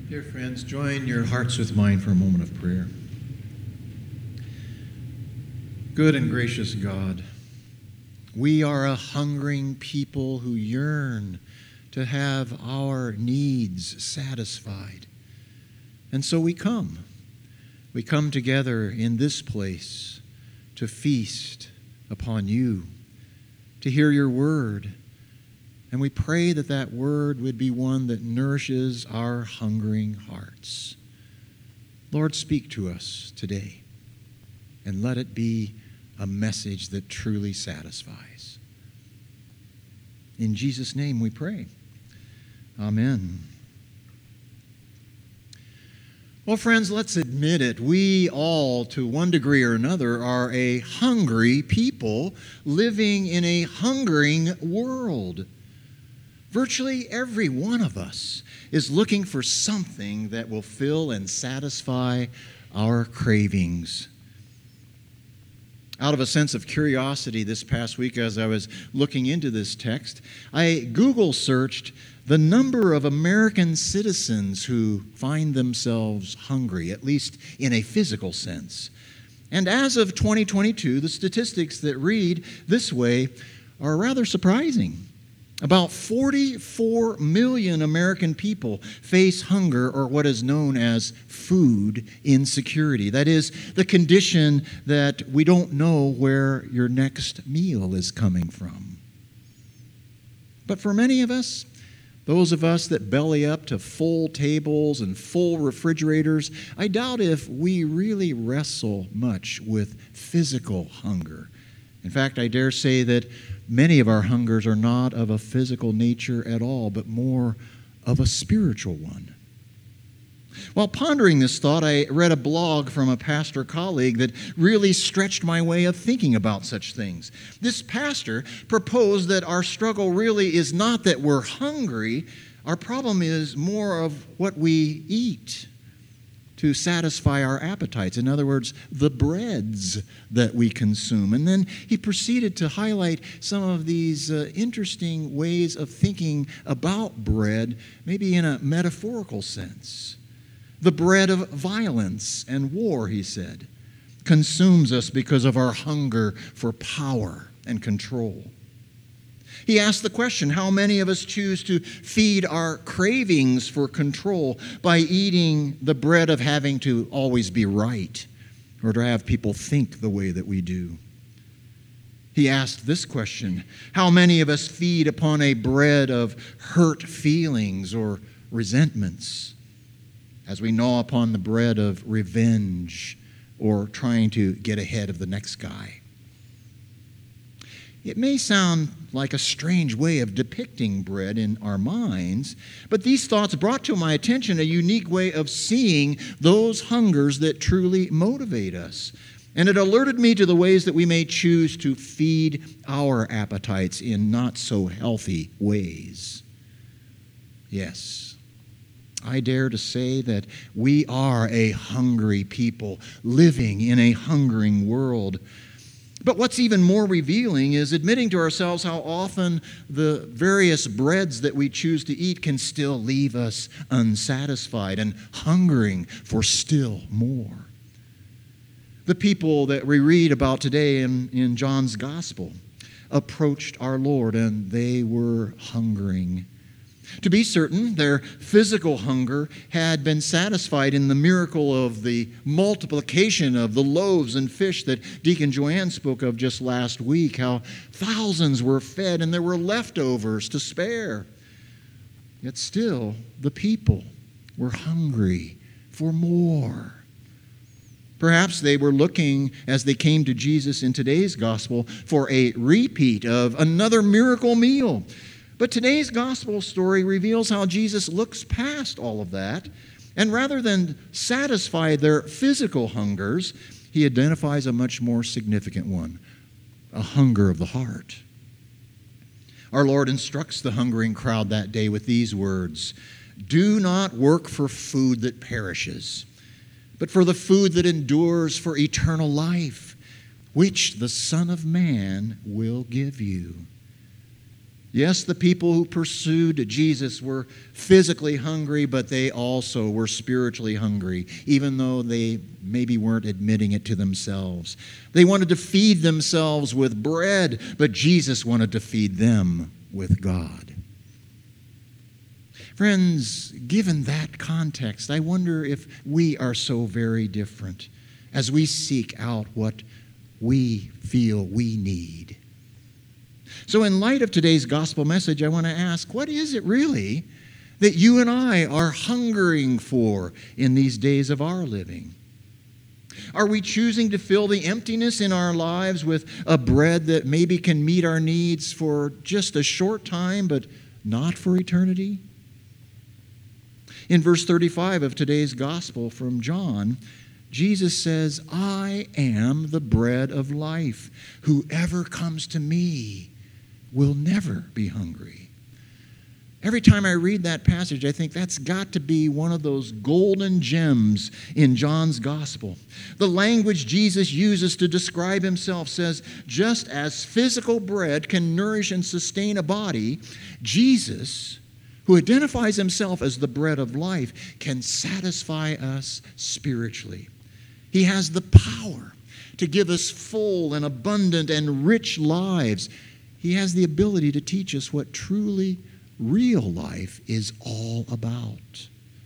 Dear friends, join your hearts with mine for a moment of prayer. Good and gracious God, we are a hungering people who yearn to have our needs satisfied. And so we come. We come together in this place to feast upon you, to hear your word. And we pray that that word would be one that nourishes our hungering hearts. Lord, speak to us today, and let it be a message that truly satisfies. In Jesus' name we pray. Amen. Well, friends, let's admit it. We all, to one degree or another, are a hungry people living in a hungering world. Virtually every one of us is looking for something that will fill and satisfy our cravings. Out of a sense of curiosity this past week as I was looking into this text, I Google searched the number of American citizens who find themselves hungry, at least in a physical sense. And as of 2022, the statistics that read this way are rather surprising. About 44 million American people face hunger, or what is known as food insecurity. That is, the condition that we don't know where your next meal is coming from. But for many of us, those of us that belly up to full tables and full refrigerators, I doubt if we really wrestle much with physical hunger. In fact, I dare say that many of our hungers are not of a physical nature at all, but more of a spiritual one. While pondering this thought, I read a blog from a pastor colleague that really stretched my way of thinking about such things. This pastor proposed that our struggle really is not that we're hungry. Our problem is more of what we eat to satisfy our appetites. In other words, the breads that we consume. And then he proceeded to highlight some of these interesting ways of thinking about bread, maybe in a metaphorical sense. The bread of violence and war, he said, consumes us because of our hunger for power and control. He asked the question, how many of us choose to feed our cravings for control by eating the bread of having to always be right or to have people think the way that we do? He asked this question, how many of us feed upon a bread of hurt feelings or resentments as we gnaw upon the bread of revenge or trying to get ahead of the next guy? It may sound like a strange way of depicting bread in our minds, but these thoughts brought to my attention a unique way of seeing those hungers that truly motivate us. And it alerted me to the ways that we may choose to feed our appetites in not so healthy ways. Yes, I dare to say that we are a hungry people living in a hungering world. But what's even more revealing is admitting to ourselves how often the various breads that we choose to eat can still leave us unsatisfied and hungering for still more. The people that we read about today in John's Gospel approached our Lord, and they were hungering. To be certain, their physical hunger had been satisfied in the miracle of the multiplication of the loaves and fish that Deacon Joanne spoke of just last week, how thousands were fed and there were leftovers to spare. Yet still, the people were hungry for more. Perhaps they were looking, as they came to Jesus in today's gospel, for a repeat of another miracle meal. But today's gospel story reveals how Jesus looks past all of that, and rather than satisfy their physical hungers, he identifies a much more significant one, a hunger of the heart. Our Lord instructs the hungering crowd that day with these words, "Do not work for food that perishes, but for the food that endures for eternal life, which the Son of Man will give you." Yes, the people who pursued Jesus were physically hungry, but they also were spiritually hungry, even though they maybe weren't admitting it to themselves. They wanted to feed themselves with bread, but Jesus wanted to feed them with God. Friends, given that context, I wonder if we are so very different as we seek out what we feel we need. So in light of today's gospel message, I want to ask, what is it really that you and I are hungering for in these days of our living? Are we choosing to fill the emptiness in our lives with a bread that maybe can meet our needs for just a short time, but not for eternity? In verse 35 of today's gospel from John, Jesus says, "I am the bread of life. Whoever comes to me will never be hungry." Every time I read that passage, I think that's got to be one of those golden gems in John's gospel. The language Jesus uses to describe himself says, just as physical bread can nourish and sustain a body, Jesus, who identifies himself as the bread of life, can satisfy us spiritually. He has the power to give us full and abundant and rich lives. He has the ability to teach us what truly real life is all about.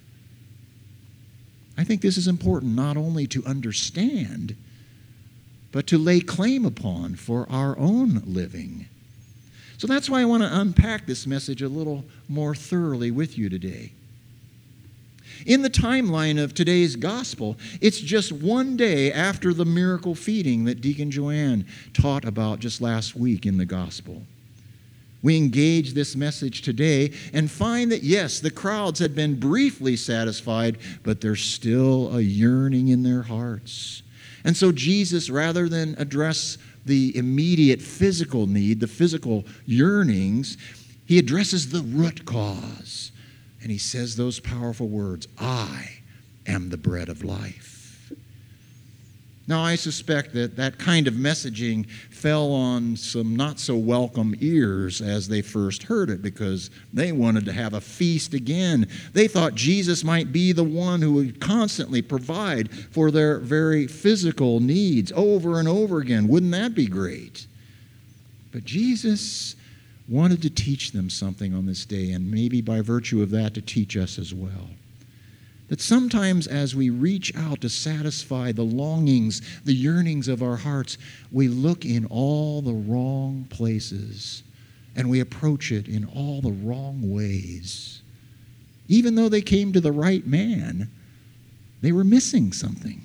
I think this is important not only to understand, but to lay claim upon for our own living. So that's why I want to unpack this message a little more thoroughly with you today. In the timeline of today's gospel, it's just one day after the miracle feeding that Deacon Joanne taught about just last week in the gospel. We engage this message today and find that, yes, the crowds had been briefly satisfied, but there's still a yearning in their hearts. And so Jesus, rather than address the immediate physical need, the physical yearnings, he addresses the root cause. And he says those powerful words, "I am the bread of life." Now, I suspect that that kind of messaging fell on some not so welcome ears as they first heard it, because they wanted to have a feast again. They thought Jesus might be the one who would constantly provide for their very physical needs over and over again. Wouldn't that be great? But Jesus wanted to teach them something on this day, and maybe by virtue of that to teach us as well. That sometimes as we reach out to satisfy the longings, the yearnings of our hearts, we look in all the wrong places and we approach it in all the wrong ways. Even though they came to the right man, they were missing something.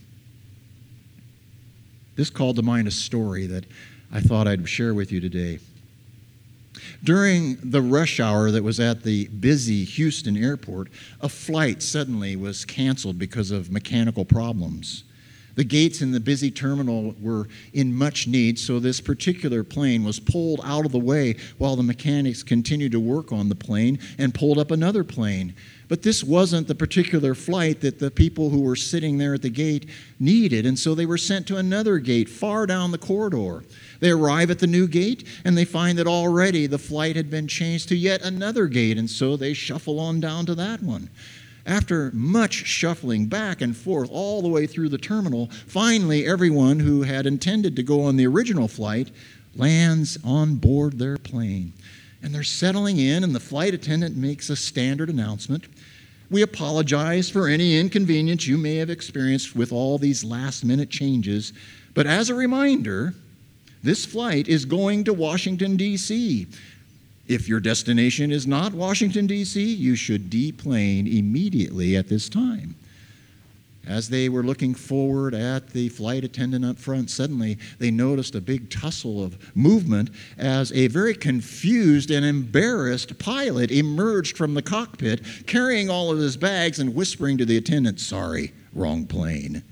This called to mind a story that I thought I'd share with you today. During the rush hour that was at the busy Houston airport, a flight suddenly was canceled because of mechanical problems. The gates in the busy terminal were in much need, so this particular plane was pulled out of the way while the mechanics continued to work on the plane and pulled up another plane. But this wasn't the particular flight that the people who were sitting there at the gate needed, and so they were sent to another gate far down the corridor. They arrive at the new gate, and they find that already the flight had been changed to yet another gate, and so they shuffle on down to that one. After much shuffling back and forth all the way through the terminal, finally everyone who had intended to go on the original flight lands on board their plane. And they're settling in, and the flight attendant makes a standard announcement. "We apologize for any inconvenience you may have experienced with all these last-minute changes, but as a reminder, this flight is going to Washington, D.C. If your destination is not Washington, D.C., you should deplane immediately at this time." As they were looking forward at the flight attendant up front, suddenly they noticed a big tussle of movement as a very confused and embarrassed pilot emerged from the cockpit, carrying all of his bags and whispering to the attendant, "Sorry, wrong plane."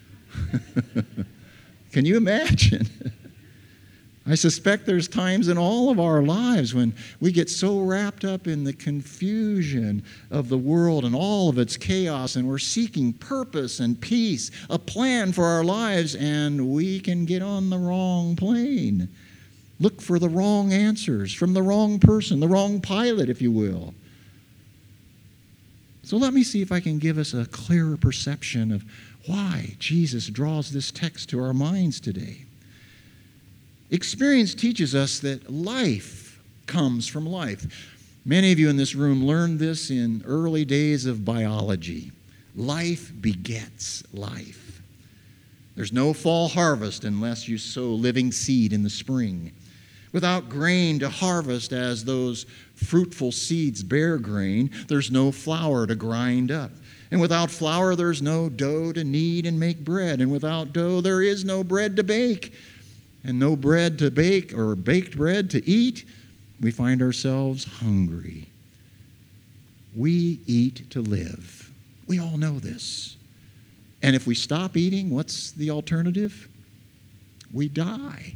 Can you imagine? I suspect there's times in all of our lives when we get so wrapped up in the confusion of the world and all of its chaos, and we're seeking purpose and peace, a plan for our lives, and we can get on the wrong plane. look for the wrong answers from the wrong person, the wrong pilot, if you will. So let me see if I can give us a clearer perception of why Jesus draws this text to our minds today. Experience teaches us that life comes from life. Many of you in this room learned this in early days of biology. Life begets life. There's no fall harvest unless you sow living seed in the spring. Without grain to harvest as those fruitful seeds bear grain, there's no flour to grind up. And without flour, there's no dough to knead and make bread. And without dough, there is no bread to bake. And no bread to bake or baked bread to eat, we find ourselves hungry. We eat to live. We all know this. And if we stop eating, what's the alternative? We die.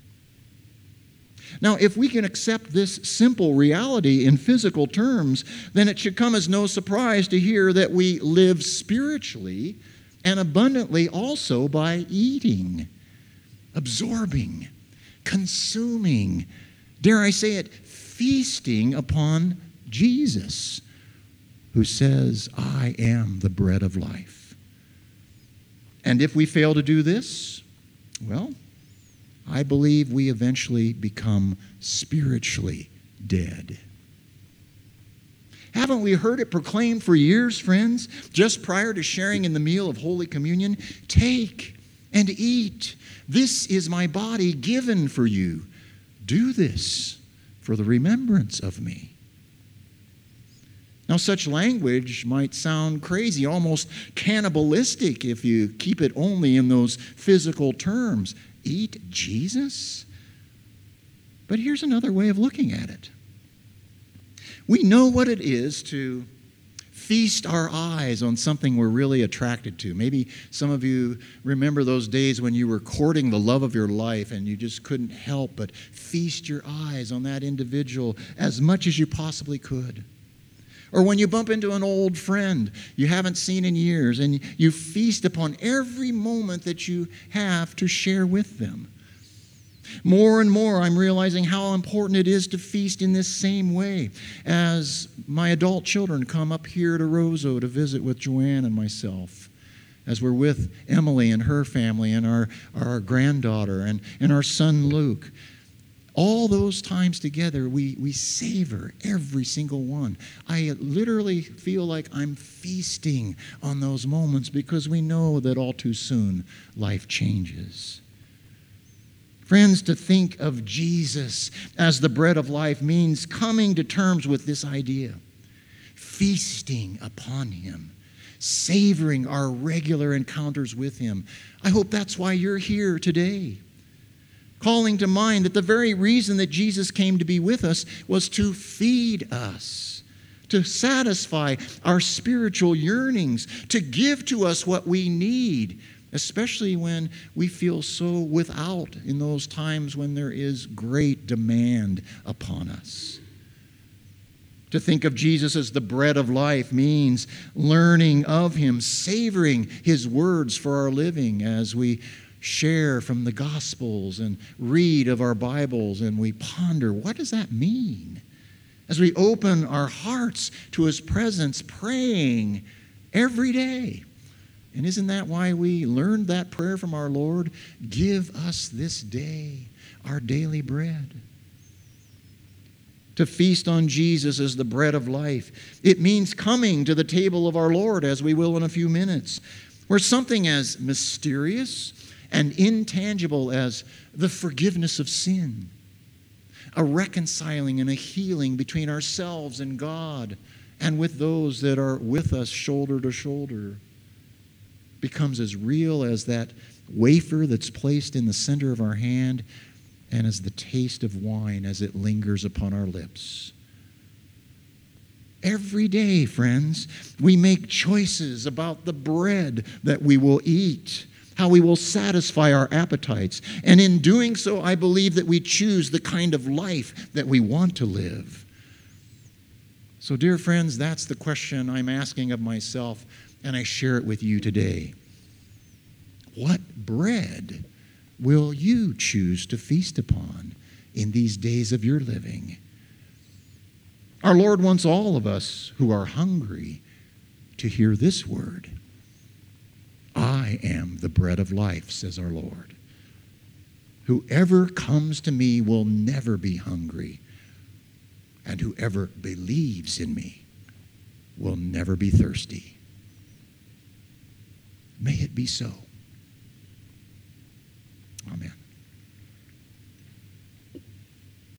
Now, if we can accept this simple reality in physical terms, then it should come as no surprise to hear that we live spiritually and abundantly also by eating, absorbing, consuming, dare I say it, feasting upon Jesus, who says, I am the bread of life. And if we fail to do this, well, I believe we eventually become spiritually dead. Haven't we heard it proclaimed for years, friends, just prior to sharing in the meal of Holy Communion? Take and eat. This is my body given for you. Do this for the remembrance of me. Now, such language might sound crazy, almost cannibalistic if you keep it only in those physical terms. Eat Jesus? But here's another way of looking at it. We know what it is to feast our eyes on something we're really attracted to. Maybe some of you remember those days when you were courting the love of your life and you just couldn't help but feast your eyes on that individual as much as you possibly could. Or when you bump into an old friend you haven't seen in years and you feast upon every moment that you have to share with them. More and more, I'm realizing how important it is to feast in this same way as my adult children come up here to Roseau to visit with Joanne and myself, as we're with Emily and her family and our granddaughter and our son Luke. All those times together, we savor every single one. I literally feel like I'm feasting on those moments because we know that all too soon life changes. Friends, to think of Jesus as the bread of life means coming to terms with this idea, feasting upon Him, savoring our regular encounters with Him. I hope that's why you're here today. Calling to mind that the very reason that Jesus came to be with us was to feed us, to satisfy our spiritual yearnings, to give to us what we need, especially when we feel so without in those times when there is great demand upon us. To think of Jesus as the bread of life means learning of Him, savoring His words for our living as we share from the Gospels and read of our Bibles and we ponder, what does that mean? As we open our hearts to His presence, praying every day. And isn't that why we learned that prayer from our Lord? Give us this day our daily bread. To feast on Jesus as the bread of life, it means coming to the table of our Lord, as we will in a few minutes, where something as mysterious and intangible as the forgiveness of sin, a reconciling and a healing between ourselves and God and with those that are with us shoulder to shoulder, becomes as real as that wafer that's placed in the center of our hand and as the taste of wine as it lingers upon our lips. Every day, friends, we make choices about the bread that we will eat, how we will satisfy our appetites. And in doing so, I believe that we choose the kind of life that we want to live. So, dear friends, that's the question I'm asking of myself, and I share it with you today. What bread will you choose to feast upon in these days of your living. Our Lord wants all of us who are hungry to hear this word. I am the bread of life, says our Lord. Whoever comes to me will never be hungry, and whoever believes in me will never be thirsty. May it be so.